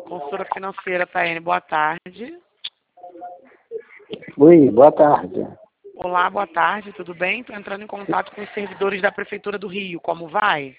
Consultora financeira, Taiane, boa tarde. Oi, boa tarde. Olá, boa tarde, tudo bem? Estou entrando em contato com os servidores da Prefeitura do Rio, como vai?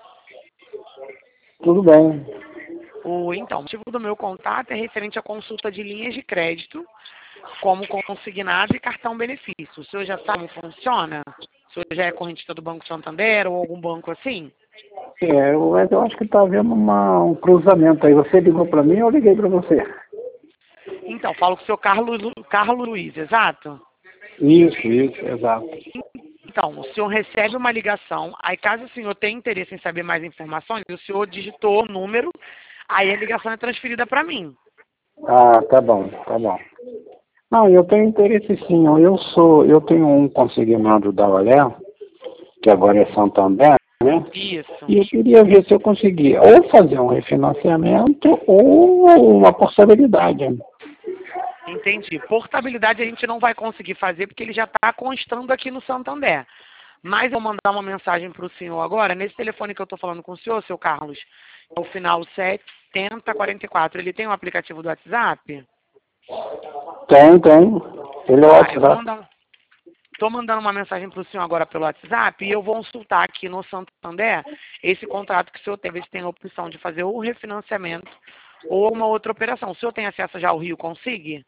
Tudo bem. Então, o motivo do meu contato é referente à consulta de linhas de crédito, como consignado e cartão benefício. O senhor já sabe como funciona? O senhor já é correntista do Banco Santander ou algum banco assim? Eu acho que está havendo um cruzamento aí. Você ligou para mim ou eu liguei para você? Então, falo com o senhor Carlos Luiz, exato? Isso, exato. Então, o senhor recebe uma ligação, aí caso o senhor tenha interesse em saber mais informações, o senhor digitou o número, aí a ligação é transferida para mim. Ah, tá bom, tá bom. Não, eu tenho interesse sim. Eu tenho um consignado da Olé, que agora é Santander, né? Isso. E eu queria ver se eu conseguia ou fazer um refinanciamento ou uma portabilidade. Entendi. Portabilidade a gente não vai conseguir fazer porque ele já está constando aqui no Santander. Mas eu vou mandar uma mensagem para o senhor agora, nesse telefone que eu estou falando com o senhor, seu Carlos, é o final 7044. Ele tem um aplicativo do WhatsApp? Tem. Ele é Eu WhatsApp. estou mandando uma mensagem para o senhor agora pelo WhatsApp e eu vou consultar aqui no Santander esse contrato que o senhor tem, ver se tem a opção de fazer ou refinanciamento ou alguma outra operação. O senhor tem acesso já ao Rio Consigue?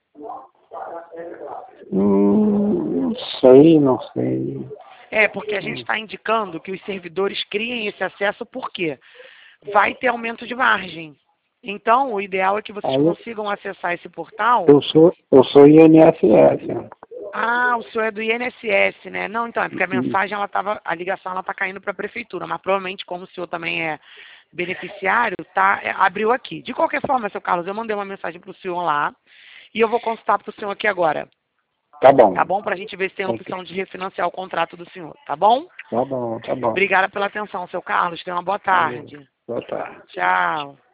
Não sei. É, porque a gente está indicando que os servidores criem esse acesso porque vai ter aumento de margem. Então, o ideal é que vocês Aí consigam acessar esse portal. eu sou INSS. Ah, o senhor é do INSS, né? Não, então, é porque a ligação ela tá caindo para a prefeitura, mas provavelmente como o senhor também é beneficiário, abriu aqui. De qualquer forma, seu Carlos, eu mandei uma mensagem para o senhor lá e eu vou consultar para o senhor aqui agora. Tá bom. Tá bom? Para a gente ver se tem a opção de refinanciar o contrato do senhor, tá bom? Tá bom. Obrigada pela atenção, seu Carlos. Tenha uma boa tarde. Boa tarde. Tchau.